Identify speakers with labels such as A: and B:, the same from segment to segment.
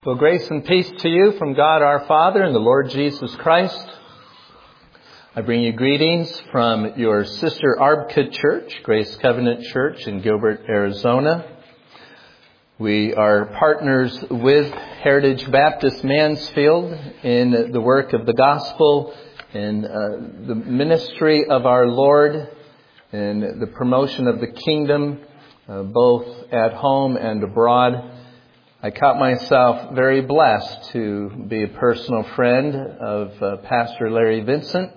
A: Well, grace and peace to you from God our Father and the Lord Jesus Christ. I bring you greetings from your sister Arbka Church, Grace Covenant Church in Gilbert, Arizona. We are partners with Heritage Baptist Mansfield in the work of the gospel, in the ministry of our Lord, in the promotion of the kingdom, both at home and abroad. I count myself very blessed to be a personal friend of Pastor Larry Vincent.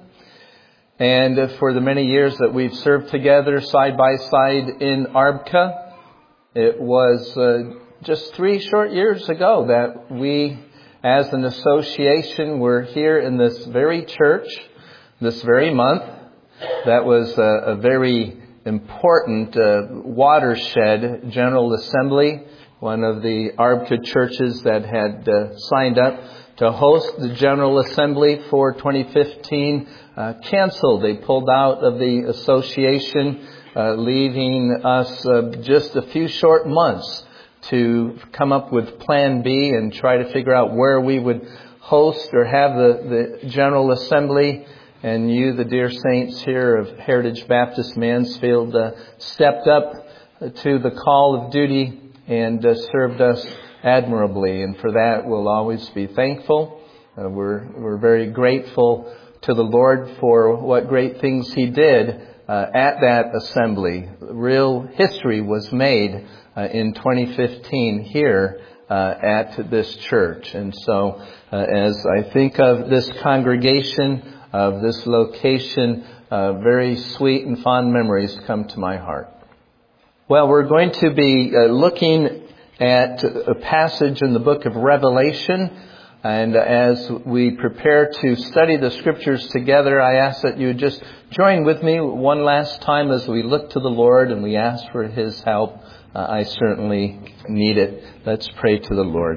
A: And for the many years that we've served together side by side in Arbka, it was just 3 short years ago that we, as an association, were here in this very church, this very month. That was a very important watershed General Assembly. One of the Arbka churches that had signed up to host the General Assembly for 2015 canceled. They pulled out of the association, leaving us just a few short months to come up with Plan B and try to figure out where we would host or have the General Assembly. And you, the dear saints here of Heritage Baptist Mansfield, stepped up to the call of duty and served us admirably. And for that, we'll always be thankful. We're very grateful to the Lord for what great things He did at that assembly. Real history was made in 2015 here at this church. And so as I think of this congregation, of this location, very sweet and fond memories come to my heart. Well, we're going to be looking at a passage in the book of Revelation. And as we prepare to study the scriptures together, I ask that you would just join with me one last time as we look to the Lord and we ask for His help. I certainly need it. Let's pray to the Lord.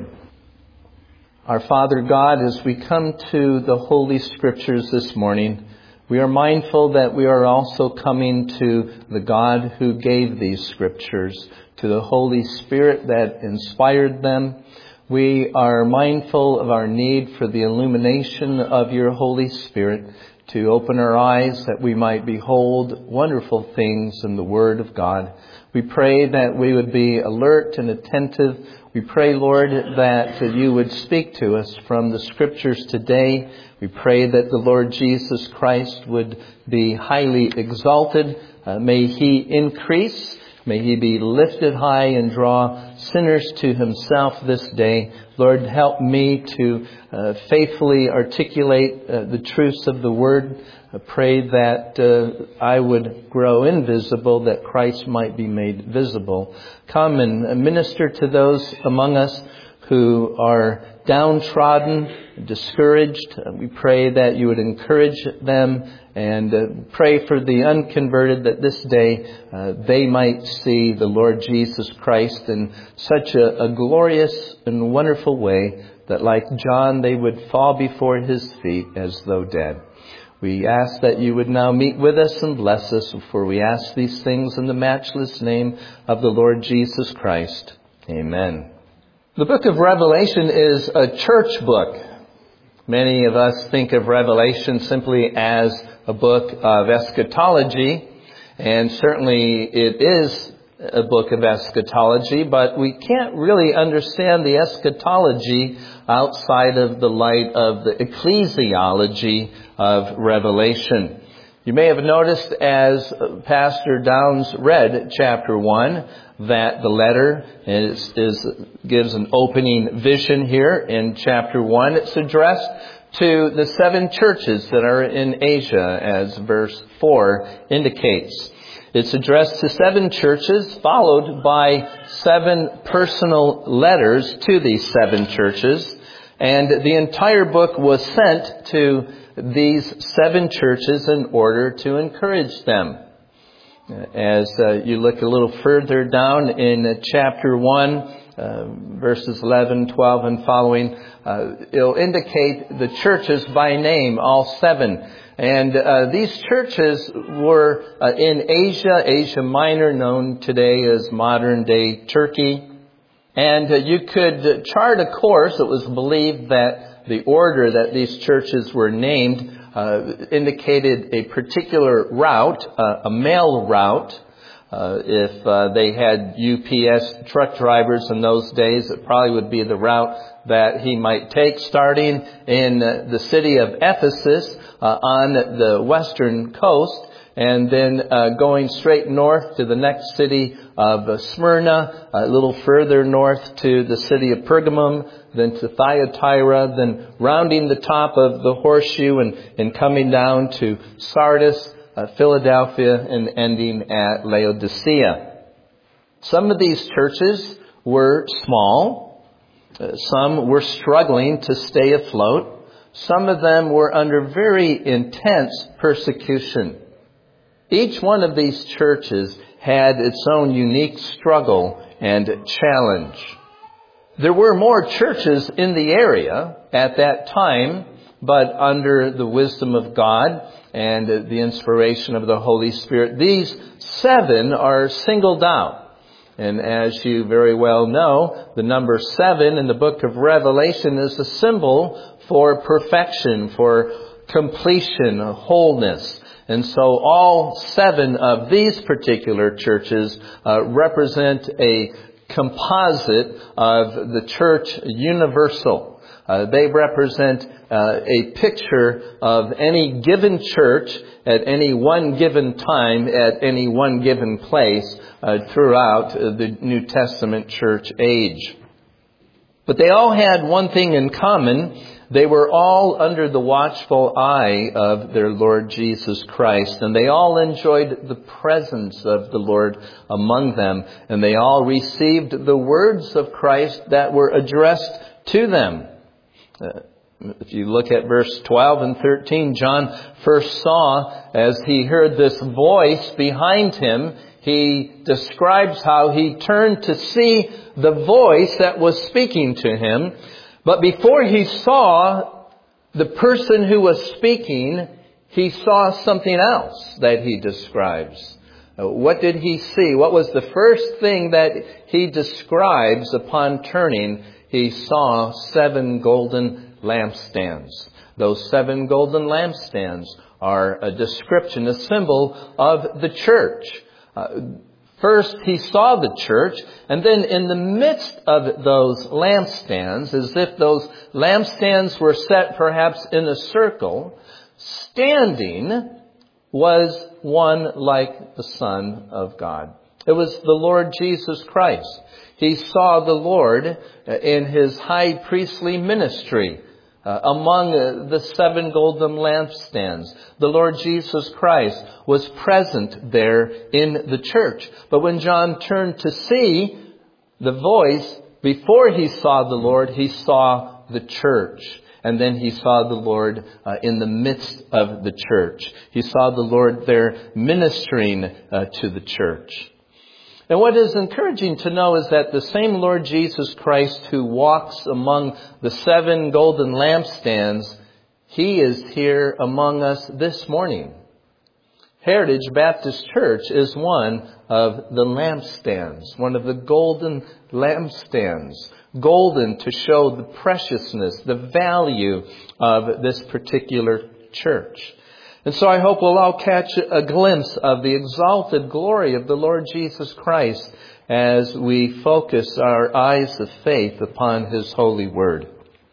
A: Our Father God, as we come to the Holy Scriptures this morning, we are mindful that we are also coming to the God who gave these scriptures, to the Holy Spirit that inspired them. We are mindful of our need for the illumination of your Holy Spirit to open our eyes that we might behold wonderful things in the Word of God. We pray that we would be alert and attentive. We pray, Lord, that you would speak to us from the Scriptures today. We pray that the Lord Jesus Christ would be highly exalted. May He increase. May He be lifted high and draw sinners to Himself this day. Lord, help me to faithfully articulate the truths of the Word. I pray that I would grow invisible, that Christ might be made visible. Come and minister to those among us who are downtrodden, discouraged. We pray that you would encourage them and pray for the unconverted that this day they might see the Lord Jesus Christ in such a glorious and wonderful way that like John they would fall before His feet as though dead. We ask that you would now meet with us and bless us, for we ask these things in the matchless name of the Lord Jesus Christ. Amen. The book of Revelation is a church book. Many of us think of Revelation simply as a book of eschatology, and certainly it is a book of eschatology, but we can't really understand the eschatology outside of the light of the ecclesiology of Revelation. You may have noticed as Pastor Downs read chapter 1 that the letter gives an opening vision here in chapter 1. It's addressed to the 7 churches that are in Asia, as verse 4 indicates. It's addressed to 7 churches, followed by 7 personal letters to these 7 churches. And the entire book was sent to these 7 churches in order to encourage them. As you look a little further down in chapter 1, verses 11, 12 and following, it'll indicate the churches by name, all 7. And these churches were in Asia Minor, known today as modern-day Turkey. And you could chart a course. It was believed that the order that these churches were named indicated a particular route, a mail route. If they had UPS truck drivers in those days, it probably would be the route that he might take, starting in the city of Ephesus on the western coast, and then going straight north to the next city of Smyrna, a little further north to the city of Pergamum, then to Thyatira, then rounding the top of the horseshoe and coming down to Sardis, Philadelphia, and ending at Laodicea. Some of these churches were small. Some were struggling to stay afloat. Some of them were under very intense persecution. Each one of these churches had its own unique struggle and challenge. There were more churches in the area at that time, but under the wisdom of God and the inspiration of the Holy Spirit, these 7 are singled out. And as you very well know, the number 7 in the book of Revelation is a symbol for perfection, for completion, wholeness. And so all 7 of these particular churches represent a composite of the church universal. They represent a picture of any given church at any one given time, at any one given place throughout the New Testament church age. But they all had one thing in common. They were all under the watchful eye of their Lord Jesus Christ, and they all enjoyed the presence of the Lord among them, and they all received the words of Christ that were addressed to them. If you look at verse 12 and 13, John first saw, as he heard this voice behind him, he describes how he turned to see the voice that was speaking to him. But before he saw the person who was speaking, he saw something else that he describes. What did he see? What was the first thing that he describes upon turning? He saw 7 golden lampstands. Those 7 golden lampstands are a description, a symbol of the church. First, he saw the church, and then in the midst of those lampstands, as if those lampstands were set perhaps in a circle, standing was one like the Son of God. It was the Lord Jesus Christ. He saw the Lord in his high priestly ministry among the 7 golden lampstands. The Lord Jesus Christ was present there in the church. But when John turned to see the voice, before he saw the Lord, he saw the church. And then he saw the Lord in the midst of the church. He saw the Lord there ministering to the church. And what is encouraging to know is that the same Lord Jesus Christ who walks among the 7 golden lampstands, he is here among us this morning. Heritage Baptist Church is one of the lampstands, one of the golden lampstands. Golden to show the preciousness, the value of this particular church. And so I hope we'll all catch a glimpse of the exalted glory of the Lord Jesus Christ as we focus our eyes of faith upon his holy word.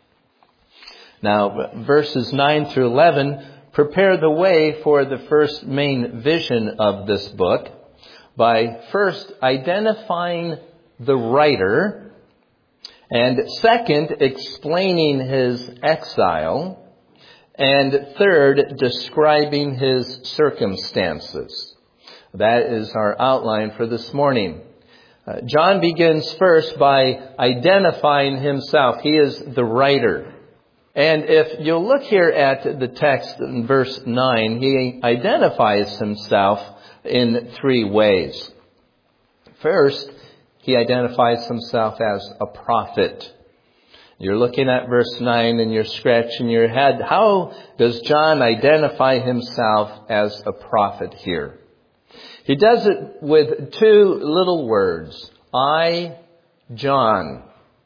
A: Now, verses 9 through 11 prepare the way for the first main vision of this book by first identifying the writer, and second, explaining his exile, and third, describing his circumstances. That is our outline for this morning. John begins first by identifying himself. He is the writer. And if you'll look here at the text in verse 9, he identifies himself in 3 ways. First, he identifies himself as a prophet. You're looking at verse 9 and you're scratching your head. How does John identify himself as a prophet here? He does it with 2 little words, I John.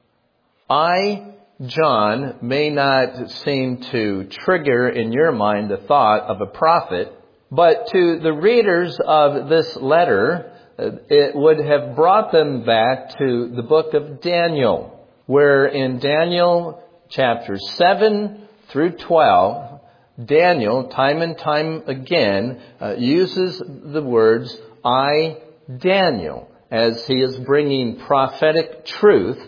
A: I, John, may not seem to trigger in your mind the thought of a prophet, but to the readers of this letter, it would have brought them back to the book of Daniel, where in Daniel chapters 7 through 12, Daniel, time and time again, uses the words, I, Daniel, as he is bringing prophetic truth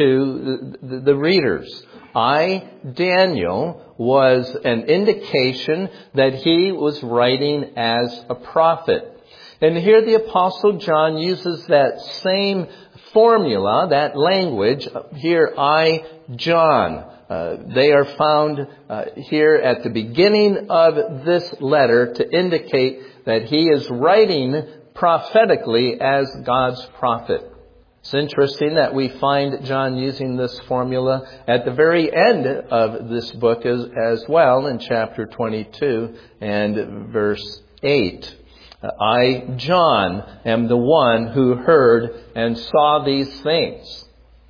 A: to the readers. I, Daniel, was an indication that he was writing as a prophet. And here the Apostle John uses that same formula, that language. Here, I, John. They are found here at the beginning of this letter to indicate that he is writing prophetically as God's prophet. It's interesting that we find John using this formula at the very end of this book as well, in chapter 22 and verse 8. I, John, am the one who heard and saw these things.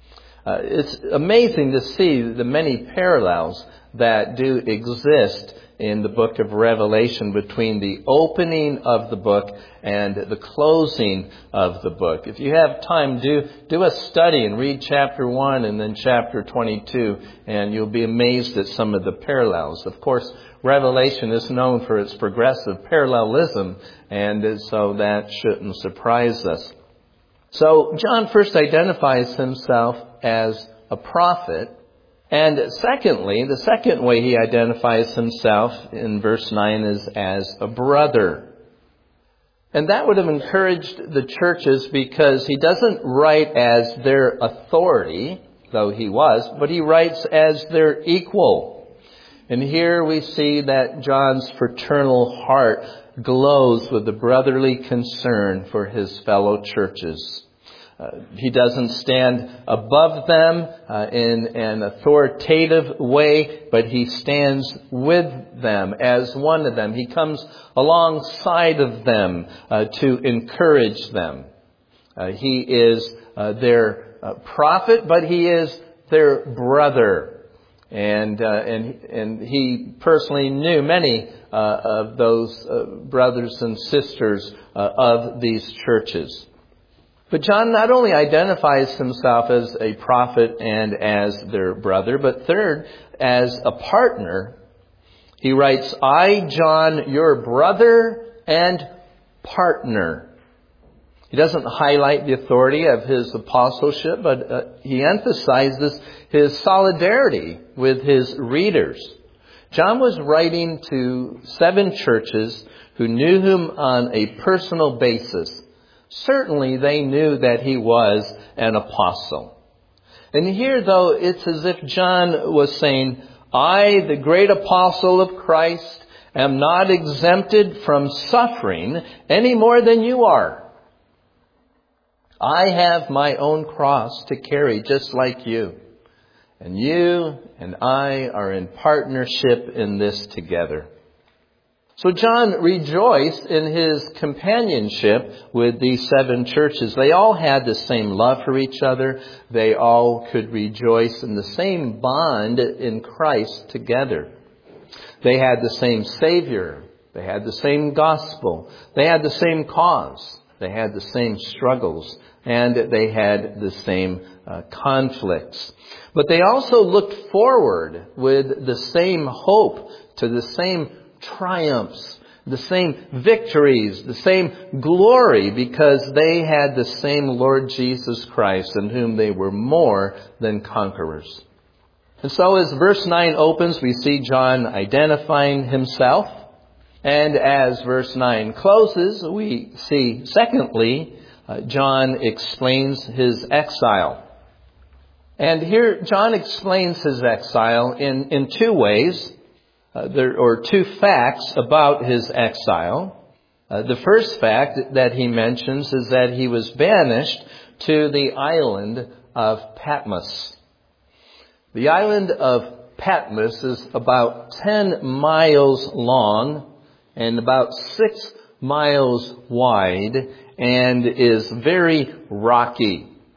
A: It's amazing to see the many parallels that do exist in the book of Revelation between the opening of the book and the closing of the book. If you have time, do a study and read chapter 1 and then chapter 22, and you'll be amazed at some of the parallels. Of course, Revelation is known for its progressive parallelism, and so that shouldn't surprise us. So John first identifies himself as a prophet. And secondly, the second way he identifies himself in verse 9 is as a brother. And that would have encouraged the churches because he doesn't write as their authority, though he was, but he writes as their equal. And here we see that John's fraternal heart glows with a brotherly concern for his fellow churches. He doesn't stand above them in an authoritative way, but he stands with them as one of them. He comes alongside of them to encourage them. He is their prophet, but he is their brother. And he personally knew many of those brothers and sisters of these churches. But John not only identifies himself as a prophet and as their brother, but third, as a partner. He writes, I, John, your brother and partner. He doesn't highlight the authority of his apostleship, but he emphasizes his solidarity with his readers. John was writing to 7 churches who knew him on a personal basis. Certainly they knew that he was an apostle. And here, though, it's as if John was saying, I, the great apostle of Christ, am not exempted from suffering any more than you are. I have my own cross to carry just like you. And you and I are in partnership in this together. So John rejoiced in his companionship with these 7 churches. They all had the same love for each other. They all could rejoice in the same bond in Christ together. They had the same Savior. They had the same gospel. They had the same cause. They had the same struggles. And they had the same conflicts. But they also looked forward with the same hope to the same triumphs, the same victories, the same glory, because they had the same Lord Jesus Christ in whom they were more than conquerors. And so as verse 9 opens, we see John identifying himself. And as verse 9 closes, we see, secondly, John explains his exile. And here John explains his exile in 2 ways. There are 2 facts about his exile. The first fact that he mentions is that he was banished to the island of Patmos. The island of Patmos is about 10 miles long and about 6 miles wide and is very rocky.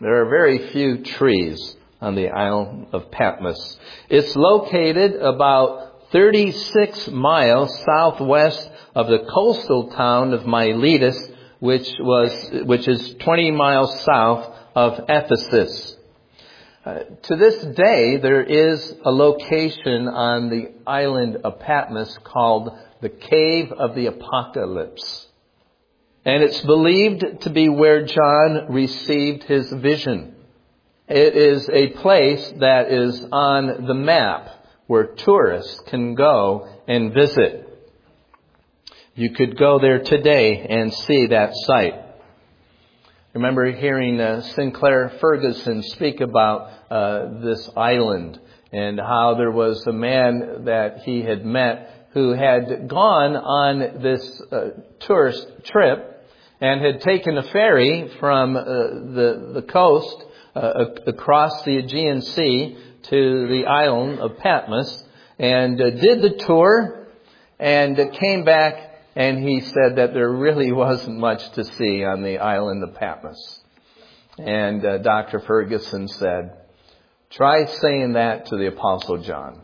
A: There are very few trees on the island of Patmos. It's located about 36 miles southwest of the coastal town of Miletus, which is 20 miles south of Ephesus. To this day, there is a location on the island of Patmos called the Cave of the Apocalypse. And it's believed to be where John received his vision. It is a place that is on the map where tourists can go and visit. You could go there today and see that site. I remember hearing Sinclair Ferguson speak about this island and how there was a man that he had met who had gone on this tourist trip and had taken a ferry from the coast across the Aegean Sea to the island of Patmos and did the tour and came back, and he said that there really wasn't much to see on the island of Patmos. And Dr. Ferguson said, try saying that to the Apostle John.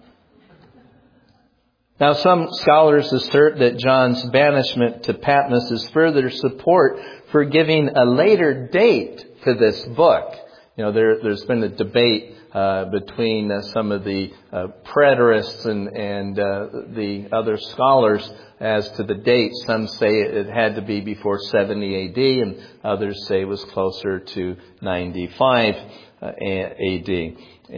A: Now, some scholars assert that John's banishment to Patmos is further support for giving a later date to this book. You know, there's been a debate between some of the preterists and the other scholars as to the date. Some say it had to be before 70 AD, and others say it was closer to 95 AD.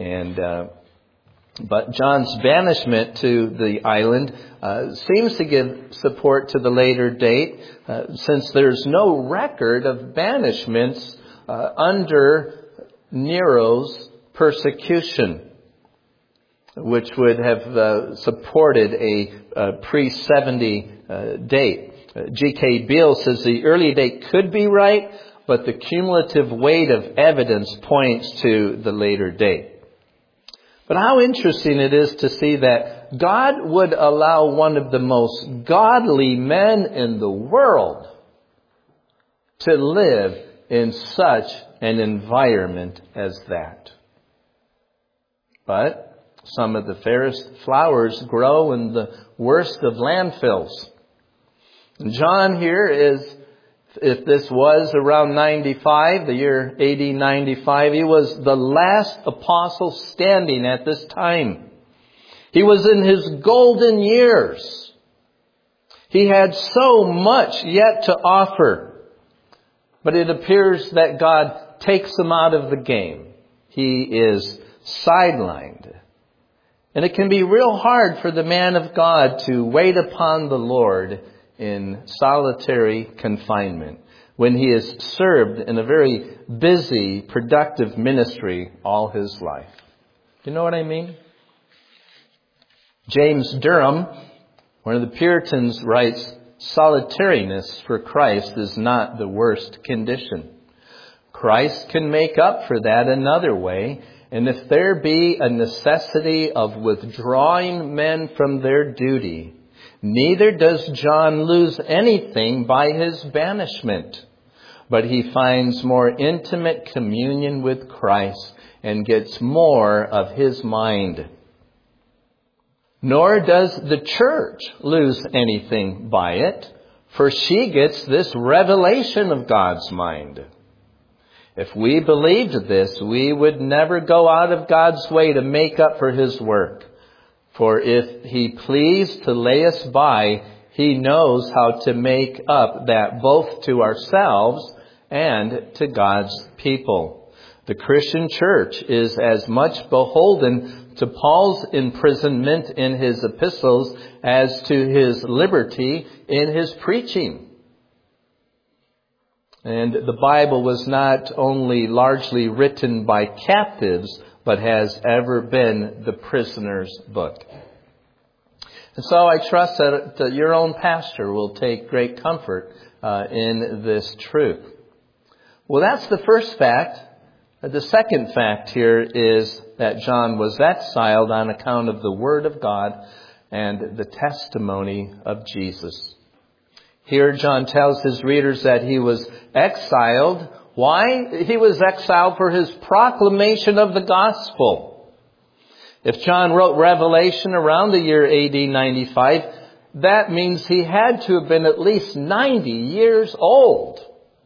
A: But John's banishment to the island seems to give support to the later date, since there's no record of banishments under Nero's persecution, which would have supported a pre-70 date. G.K. Beale says the early date could be right, but the cumulative weight of evidence points to the later date. But how interesting it is to see that God would allow one of the most godly men in the world to live in such an environment as that. But some of the fairest flowers grow in the worst of landfills. And John here is, if this was around 95, the year AD 95, he was the last apostle standing at this time. He was in his golden years. He had so much yet to offer. But it appears that God takes him out of the game. He is sidelined. And it can be real hard for the man of God to wait upon the Lord in solitary confinement when he has served in a very busy, productive ministry all his life. You know what I mean? James Durham, one of the Puritans, writes, solitariness for Christ is not the worst condition. Christ can make up for that another way, and if there be a necessity of withdrawing men from their duty, neither does John lose anything by his banishment, but he finds more intimate communion with Christ and gets more of his mind. Nor does the church lose anything by it, for she gets this revelation of God's mind. If we believed this, we would never go out of God's way to make up for his work. For if he pleased to lay us by, he knows how to make up that both to ourselves and to God's people. The Christian church is as much beholden to Paul's imprisonment in his epistles as to his liberty in his preaching. And the Bible was not only largely written by captives, but has ever been the prisoner's book. And so I trust that your own pastor will take great comfort in this truth. Well, that's the first fact. The second fact here is that John was exiled on account of the Word of God and the testimony of Jesus. Here John tells his readers that he was exiled Why? He was exiled for his proclamation of the gospel. If John wrote Revelation around the year AD 95, that means he had to have been at least 90 years old.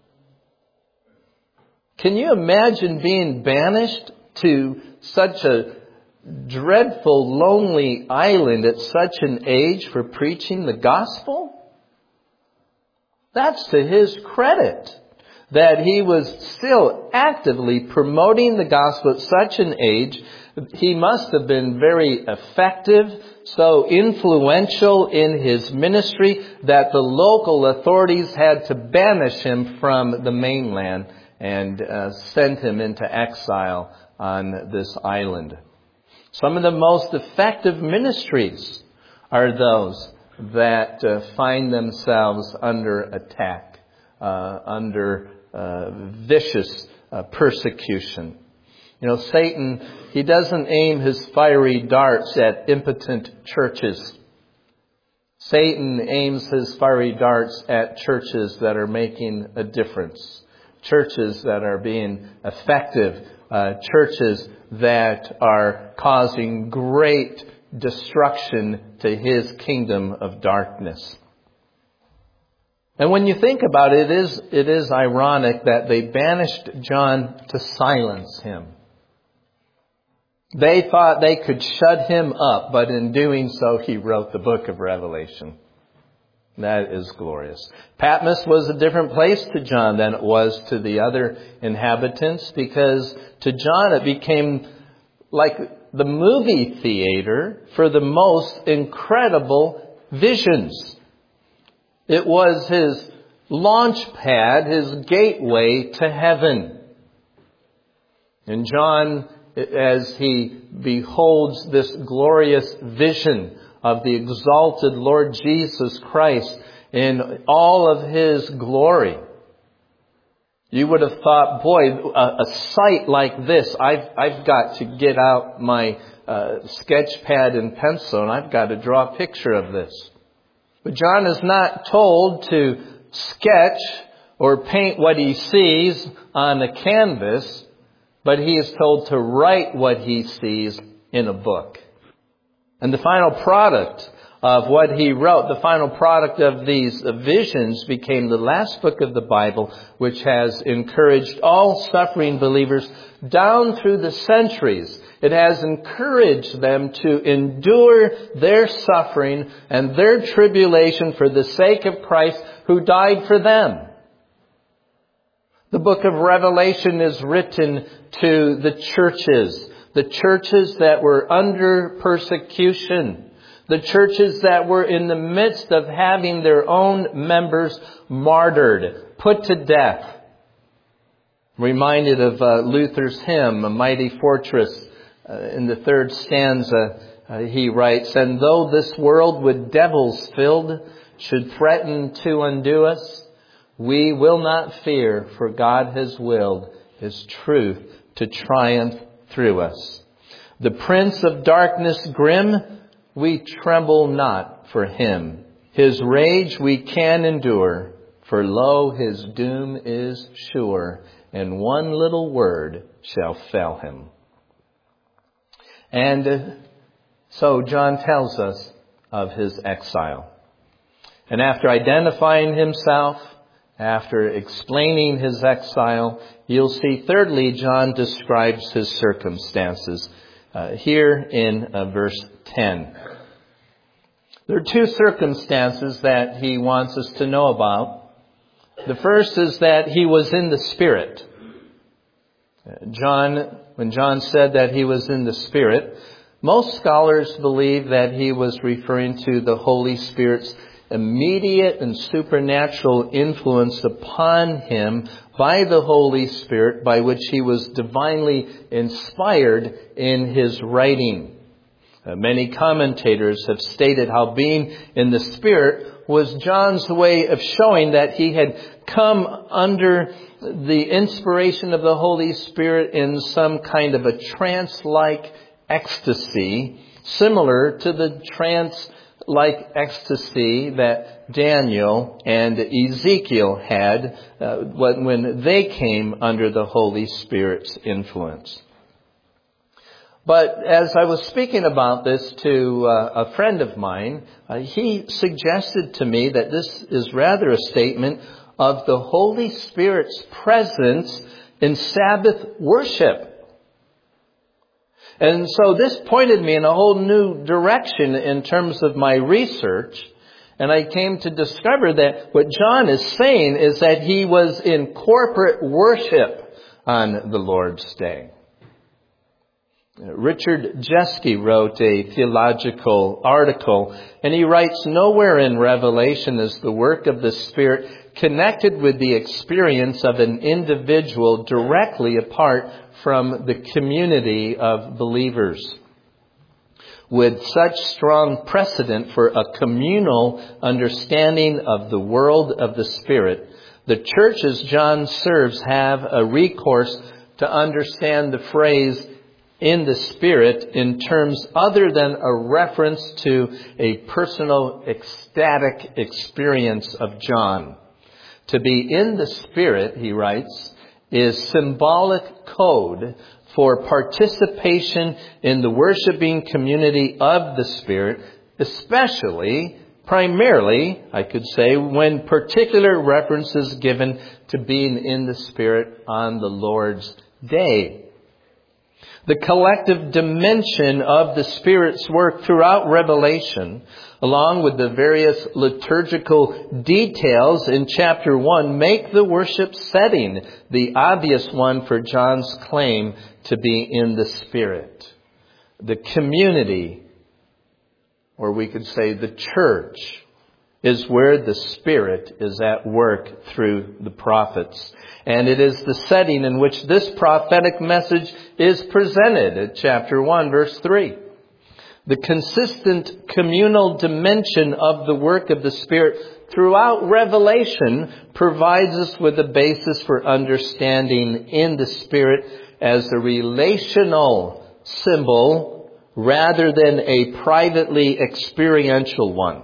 A: Can you imagine being banished to such a dreadful, lonely island at such an age for preaching the gospel? That's to his credit, that he was still actively promoting the gospel at such an age. He must have been very effective, so influential in his ministry that the local authorities had to banish him from the mainland and send him into exile on this island. Some of the most effective ministries are those that find themselves under attack, under vicious persecution. You know, Satan, he doesn't aim his fiery darts at impotent churches. Satan aims his fiery darts at churches that are making a difference, churches that are being effective, churches that are causing great destruction to his kingdom of darkness. And when you think about it, it is ironic that they banished John to silence him. They thought they could shut him up, but in doing so, he wrote the book of Revelation. That is glorious. Patmos was a different place to John than it was to the other inhabitants, because to John it became like the movie theater for the most incredible visions. It was his launch pad, his gateway to heaven. And John, as he beholds this glorious vision of the exalted Lord Jesus Christ in all of his glory, you would have thought, boy, a sight like this, I've got to get out my sketch pad and pencil, and I've got to draw a picture of this. But John is not told to sketch or paint what he sees on a canvas, but he is told to write what he sees in a book. And the final product of what he wrote, the final product of these visions, became the last book of the Bible, which has encouraged all suffering believers down through the centuries. It has encouraged them to endure their suffering and their tribulation for the sake of Christ, who died for them. The book of Revelation is written to the churches that were under persecution, the churches that were in the midst of having their own members martyred, put to death. Reminded of Luther's hymn, A Mighty Fortress. In the third stanza, he writes, "And though this world with devils filled should threaten to undo us, we will not fear, for God has willed His truth to triumph through us. The prince of darkness grim, we tremble not for him. His rage we can endure, for lo, his doom is sure, and one little word shall fell him." And so John tells us of his exile. And after identifying himself, after explaining his exile, you'll see, thirdly, John describes his circumstances here in verse 10. There are two circumstances that he wants us to know about. The first is that he was in the Spirit. When John said that he was in the Spirit, most scholars believe that he was referring to the Holy Spirit's immediate and supernatural influence upon him by the Holy Spirit, by which he was divinely inspired in his writing. Many commentators have stated how being in the Spirit was John's way of showing that he had come under the inspiration of the Holy Spirit in some kind of a trance-like ecstasy, similar to the trance like ecstasy that Daniel and Ezekiel had when they came under the Holy Spirit's influence. But as I was speaking about this to a friend of mine, he suggested to me that this is rather a statement of the Holy Spirit's presence in Sabbath worship. And so this pointed me in a whole new direction in terms of my research. And I came to discover that what John is saying is that he was in corporate worship on the Lord's Day. Richard Jeske wrote a theological article, and he writes, "Nowhere in Revelation is the work of the Spirit connected with the experience of an individual directly apart from the community of believers. With such strong precedent for a communal understanding of the world of the Spirit, the churches John serves have a recourse to understand the phrase in the Spirit in terms other than a reference to a personal ecstatic experience of John. To be in the Spirit," he writes, "is symbolic code for participation in the worshiping community of the Spirit, especially, primarily, I could say, when particular reference is given to being in the Spirit on the Lord's Day." The collective dimension of the Spirit's work throughout Revelation, along with the various liturgical details in chapter 1, make the worship setting the obvious one for John's claim to be in the Spirit. The community, or we could say the church, is where the Spirit is at work through the prophets. And it is the setting in which this prophetic message is presented at chapter 1, verse 3. The consistent communal dimension of the work of the Spirit throughout Revelation provides us with a basis for understanding in the Spirit as a relational symbol rather than a privately experiential one.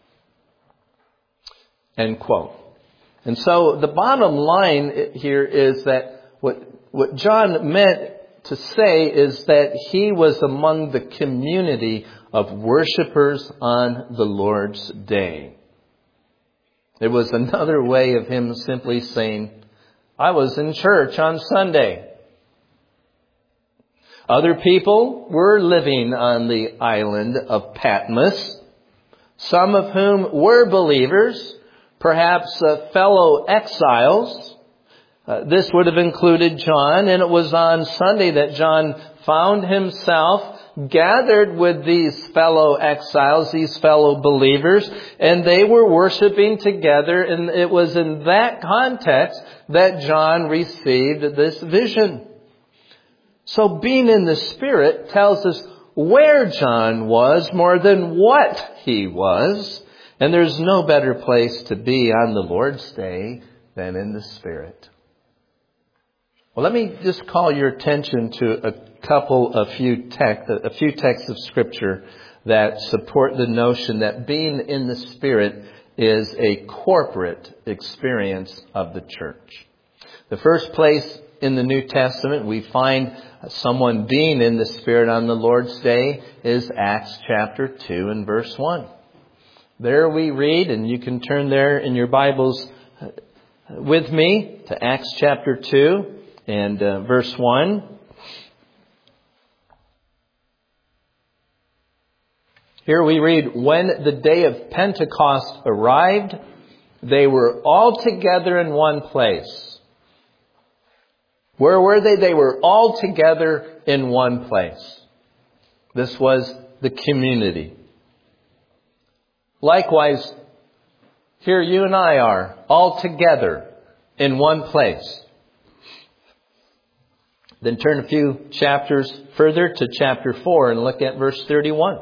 A: End quote. And so the bottom line here is that what John meant to say is that he was among the community of worshipers on the Lord's Day. It was another way of him simply saying, I was in church on Sunday. Other people were living on the island of Patmos, some of whom were believers, perhaps fellow exiles. This would have included John, and it was on Sunday that John found himself gathered with these fellow exiles, these fellow believers, and they were worshiping together, and it was in that context that John received this vision. So being in the Spirit tells us where John was more than what he was. And there's no better place to be on the Lord's Day than in the Spirit. Well, let me just call your attention to a few texts of Scripture that support the notion that being in the Spirit is a corporate experience of the church. The first place in the New Testament we find someone being in the Spirit on the Lord's Day is Acts chapter 2 and verse 1. There we read, and you can turn there in your Bibles with me to Acts chapter 2 and verse 1. Here we read, when the day of Pentecost arrived, they were all together in one place. Where were they? They were all together in one place. This was the community. Likewise, here you and I are all together in one place. Then turn a few chapters further to chapter 4 and look at verse 31.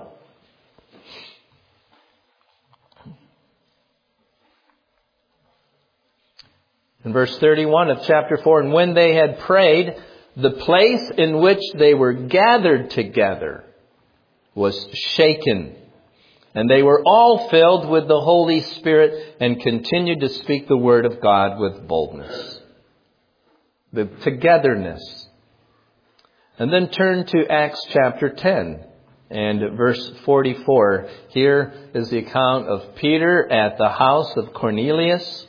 A: In verse 31 of chapter 4, and when they had prayed, the place in which they were gathered together was shaken. And they were all filled with the Holy Spirit and continued to speak the word of God with boldness. The togetherness. And then turn to Acts chapter 10 and verse 44. Here is the account of Peter at the house of Cornelius.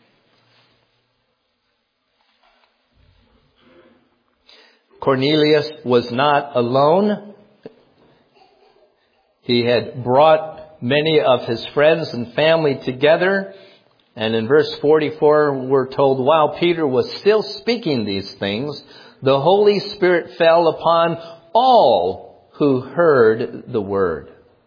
A: Cornelius was not alone. He had brought many of his friends and family together. And in verse 44, we're told, while Peter was still speaking these things, the Holy Spirit fell upon all who heard the word.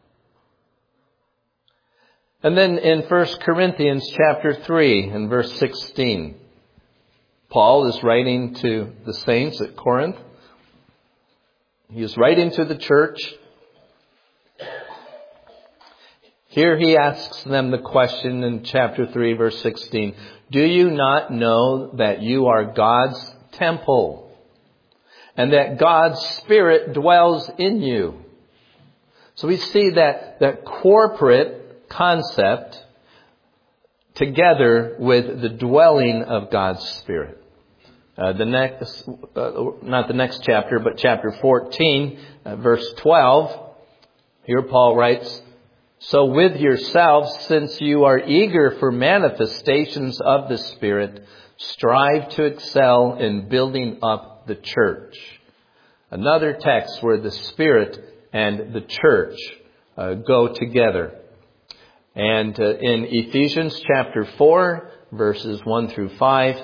A: And then in 1 Corinthians chapter 3 and verse 16, Paul is writing to the saints at Corinth. He is writing to the church. Here he asks them the question in chapter 3, verse 16. Do you not know that you are God's temple and that God's Spirit dwells in you? So we see that corporate concept together with the dwelling of God's Spirit. Not the next chapter, but chapter 14, verse 12. Here Paul writes, so with yourselves, since you are eager for manifestations of the Spirit, strive to excel in building up the church. Another text where the Spirit and the church go together. And in Ephesians chapter 4, verses 1 through 5,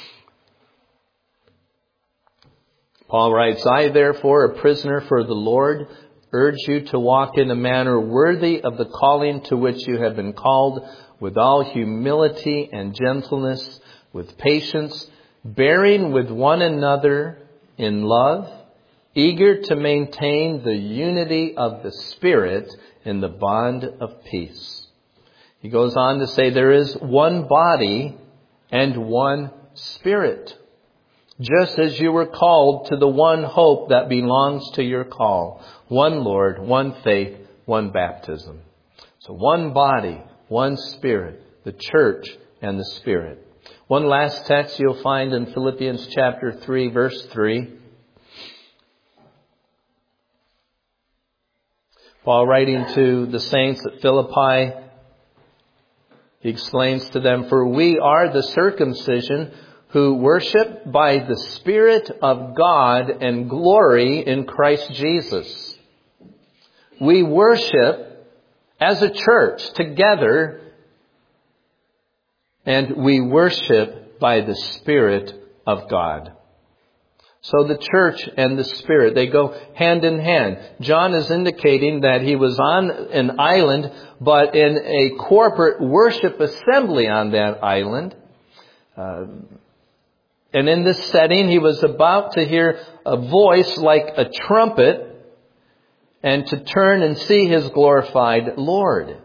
A: Paul writes, I therefore, a prisoner for the Lord, urge you to walk in a manner worthy of the calling to which you have been called, with all humility and gentleness, with patience, bearing with one another in love, eager to maintain the unity of the Spirit in the bond of peace. He goes on to say there is one body and one Spirit, just as you were called to the one hope that belongs to your call. One Lord, one faith, one baptism. So one body, one Spirit, the church and the Spirit. One last text you'll find in Philippians chapter 3, verse 3. Paul writing to the saints at Philippi, he explains to them, for we are the circumcision who worship by the Spirit of God and glory in Christ Jesus. We worship as a church together, and we worship by the Spirit of God. So the church and the Spirit, they go hand in hand. John is indicating that he was on an island, but in a corporate worship assembly on that island. And in this setting, he was about to hear a voice like a trumpet and to turn and see his glorified Lord.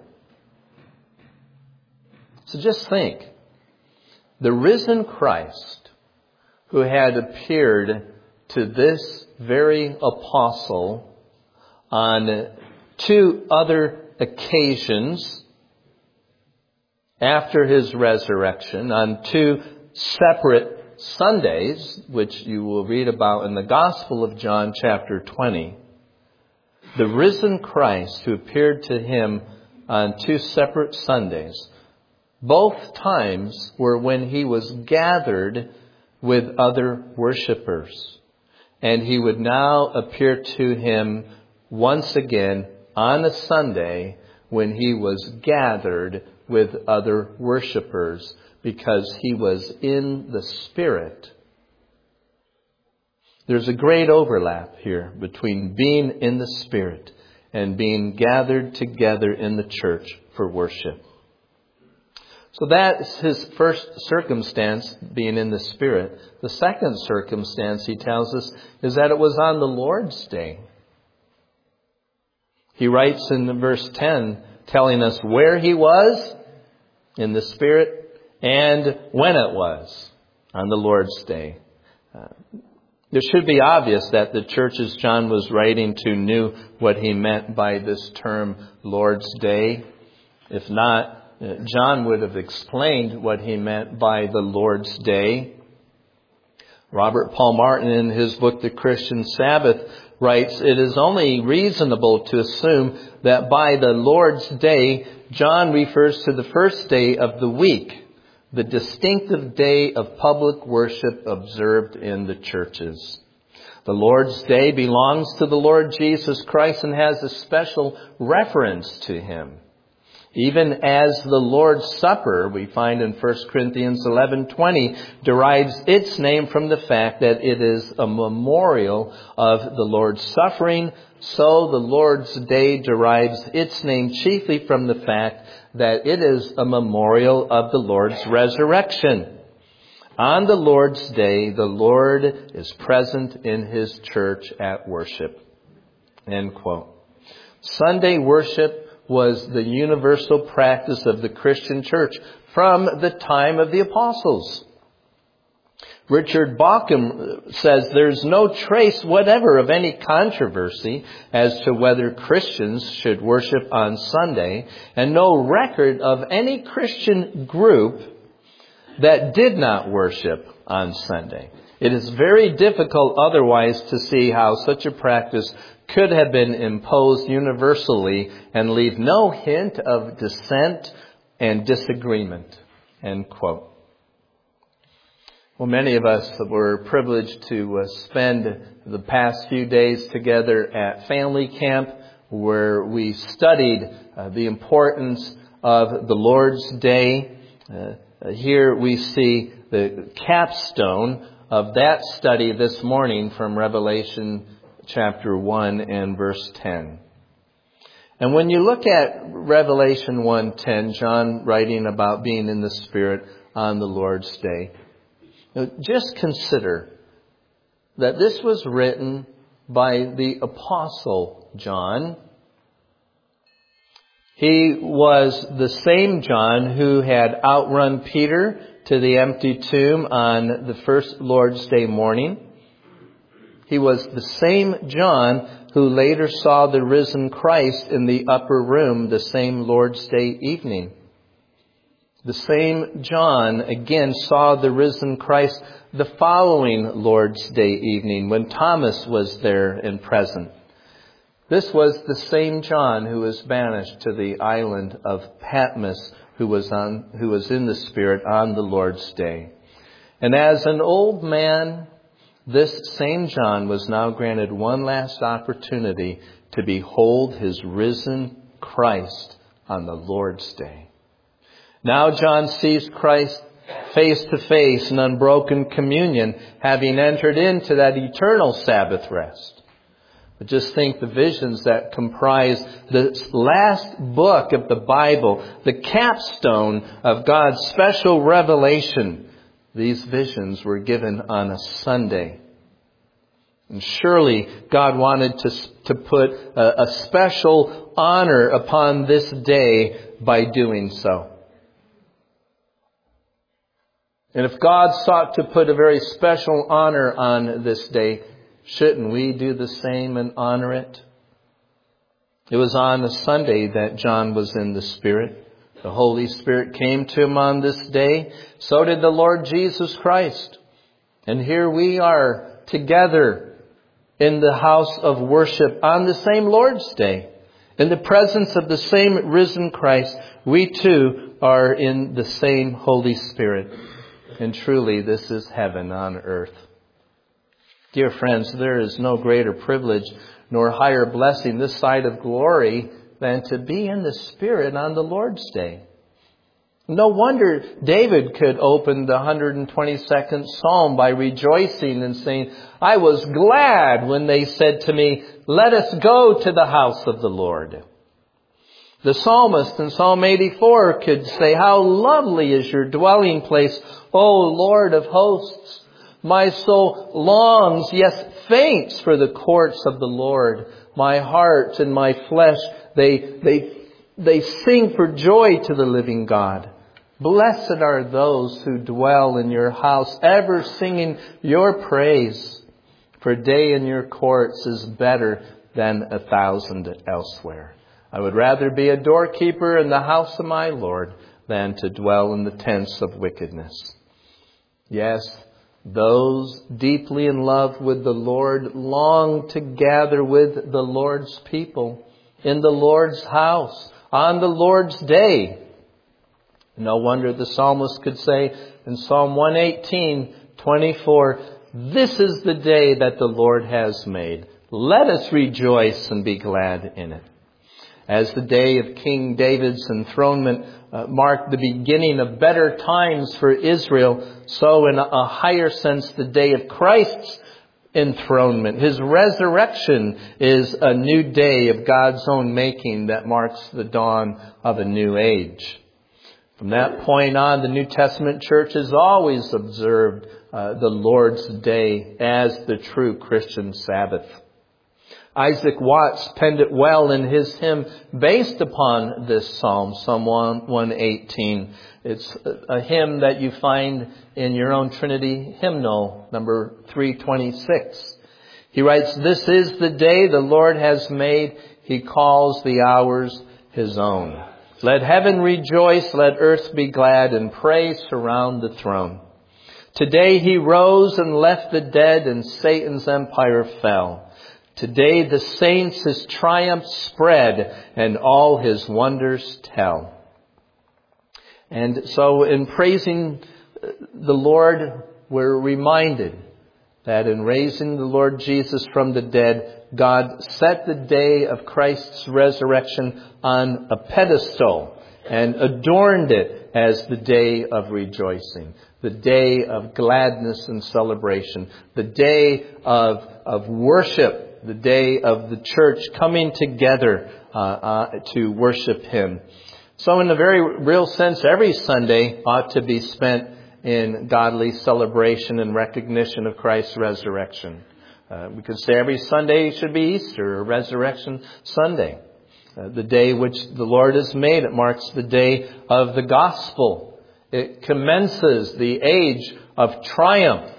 A: So just think, the risen Christ, who had appeared to this very apostle on 2 other occasions after his resurrection, on 2 separate Sundays, which you will read about in the Gospel of John chapter 20, the risen Christ who appeared to him on 2 separate Sundays, both times were when he was gathered with other worshipers. And he would now appear to him once again on a Sunday when he was gathered with other worshipers, because he was in the Spirit. There's a great overlap here between being in the Spirit and being gathered together in the church for worship. So that's his first circumstance, being in the Spirit. The second circumstance, he tells us, is that it was on the Lord's Day. He writes in verse 10, telling us where he was in the Spirit and when it was on the Lord's Day. It should be obvious that the churches John was writing to knew what he meant by this term, Lord's Day. If not, John would have explained what he meant by the Lord's Day. Robert Paul Martin, in his book, The Christian Sabbath, writes, "It is only reasonable to assume that by the Lord's Day, John refers to the first day of the week, the distinctive day of public worship observed in the churches. The Lord's Day belongs to the Lord Jesus Christ and has a special reference to Him. Even as the Lord's Supper, we find in 1 Corinthians 11:20, derives its name from the fact that it is a memorial of the Lord's suffering, so the Lord's Day derives its name chiefly from the fact that it is a memorial of the Lord's resurrection. On the Lord's Day, the Lord is present in His church at worship." End quote. Sunday worship was the universal practice of the Christian church from the time of the apostles. Richard Bauckham says there's no trace whatever of any controversy as to whether Christians should worship on Sunday, and no record of any Christian group that did not worship on Sunday. It is very difficult otherwise to see how such a practice could have been imposed universally and leave no hint of dissent and disagreement. End quote. Well, many of us were privileged to spend the past few days together at family camp, where we studied the importance of the Lord's Day. Here we see the capstone of that study this morning from Revelation chapter 1 and verse 10. And when you look at Revelation 1:10, John writing about being in the Spirit on the Lord's Day, just consider that this was written by the Apostle John. He was the same John who had outrun Peter to the empty tomb on the first Lord's Day morning. He was the same John who later saw the risen Christ in the upper room the same Lord's Day evening. The same John again saw the risen Christ the following Lord's Day evening when Thomas was there and present. This was the same John who was banished to the island of Patmos, who was in the Spirit on the Lord's Day. And as an old man, this same John was now granted one last opportunity to behold his risen Christ on the Lord's Day. Now John sees Christ face to face in unbroken communion, having entered into that eternal Sabbath rest. But just think the visions that comprise the last book of the Bible, the capstone of God's special revelation. These visions were given on a Sunday. And surely God wanted to put a special honor upon this day by doing so. And if God sought to put a very special honor on this day, shouldn't we do the same and honor it? It was on a Sunday that John was in the Spirit. The Holy Spirit came to him on this day. So did the Lord Jesus Christ. And here we are together in the house of worship on the same Lord's Day. In the presence of the same risen Christ, we too are in the same Holy Spirit. And truly, this is heaven on earth. Dear friends, there is no greater privilege nor higher blessing this side of glory than to be in the Spirit on the Lord's Day. No wonder David could open the 122nd Psalm by rejoicing and saying, "I was glad when they said to me, 'Let us go to the house of the Lord.'" The psalmist in Psalm 84 could say, "How lovely is your dwelling place, O Lord of hosts. My soul longs, yes, faints for the courts of the Lord. My heart and my flesh, they sing for joy to the living God. Blessed are those who dwell in your house, ever singing your praise. For a day in your courts is better than 1,000 elsewhere. I would rather be a doorkeeper in the house of my Lord than to dwell in the tents of wickedness. Yes, those deeply in love with the Lord long to gather with the Lord's people in the Lord's house on the Lord's day. No wonder the psalmist could say in Psalm 118:24, "This is the day that the Lord has made. Let us rejoice and be glad in it." As the day of King David's enthronement marked the beginning of better times for Israel, so in a higher sense the day of Christ's enthronement, His resurrection, is a new day of God's own making that marks the dawn of a new age. From that point on, the New Testament church has always observed the Lord's Day as the true Christian Sabbath. Isaac Watts penned it well in his hymn based upon this psalm, Psalm 118. It's a hymn that you find in your own Trinity hymnal, number 326. He writes, "This is the day the Lord has made. He calls the hours His own. Let heaven rejoice, let earth be glad, and praise surround the throne. Today He rose and left the dead, and Satan's empire fell. Today the saints His triumph spread, and all His wonders tell." And so in praising the Lord, we're reminded that in raising the Lord Jesus from the dead, God set the day of Christ's resurrection on a pedestal and adorned it as the day of rejoicing, the day of gladness and celebration, the day of worship, the day of the church coming together to worship Him. So in a very real sense, every Sunday ought to be spent in godly celebration and recognition of Christ's resurrection. We could say every Sunday should be Easter or Resurrection Sunday. The day which the Lord has made, it marks the day of the gospel. It commences the age of triumph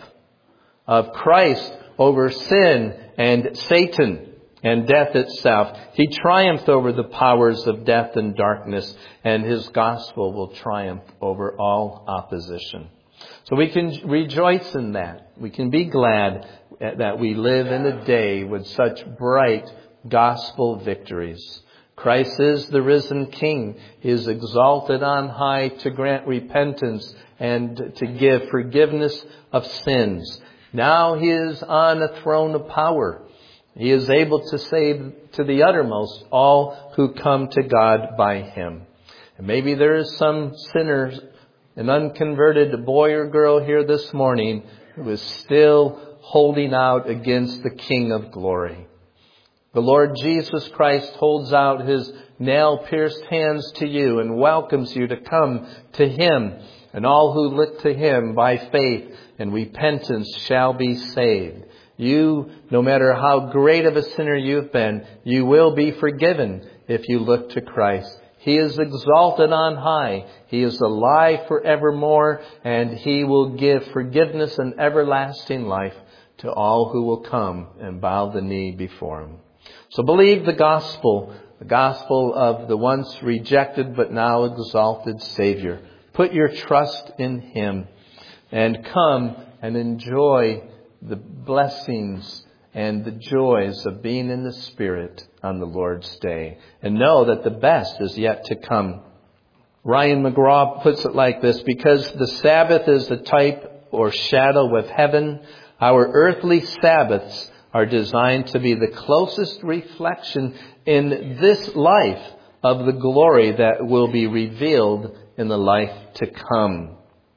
A: of Christ over sin and Satan and death itself. He triumphed over the powers of death and darkness, and His gospel will triumph over all opposition. So we can rejoice in that. We can be glad that we live in a day with such bright gospel victories. Christ is the risen King. He is exalted on high to grant repentance and to give forgiveness of sins. Now He is on a throne of power. He is able to save to the uttermost all who come to God by Him. And maybe there is some sinner, an unconverted boy or girl here this morning who is still holding out against the King of glory. The Lord Jesus Christ holds out His nail-pierced hands to you and welcomes you to come to Him. And all who look to Him by faith and repentance shall be saved. You, no matter how great of a sinner you've been, you will be forgiven if you look to Christ. He is exalted on high. He is alive forevermore, and He will give forgiveness and everlasting life to all who will come and bow the knee before Him. So believe the gospel of the once rejected but now exalted Savior. Put your trust in Him and come and enjoy the blessings and the joys of being in the Spirit on the Lord's day. And know that the best is yet to come. Ryan McGraw puts it like this: because the Sabbath is a type or shadow of heaven, our earthly Sabbaths are designed to be the closest reflection in this life of the glory that will be revealed in the life to come.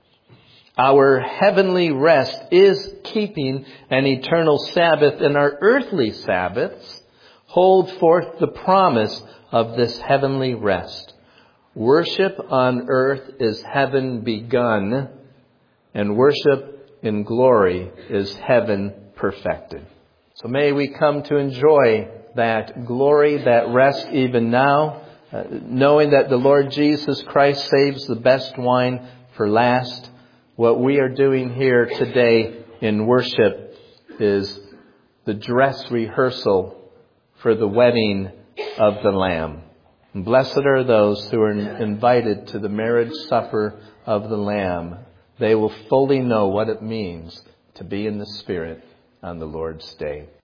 A: Our heavenly rest is keeping an eternal Sabbath, and our earthly Sabbaths hold forth the promise of this heavenly rest. Worship on earth is heaven begun, and worship in glory is heaven perfected. So may we come to enjoy that glory, that rest even now, knowing that the Lord Jesus Christ saves the best wine for last. What we are doing here today in worship is the dress rehearsal for the wedding of the Lamb. And blessed are those who are invited to the marriage supper of the Lamb. They will fully know what it means to be in the Spirit on the Lord's day.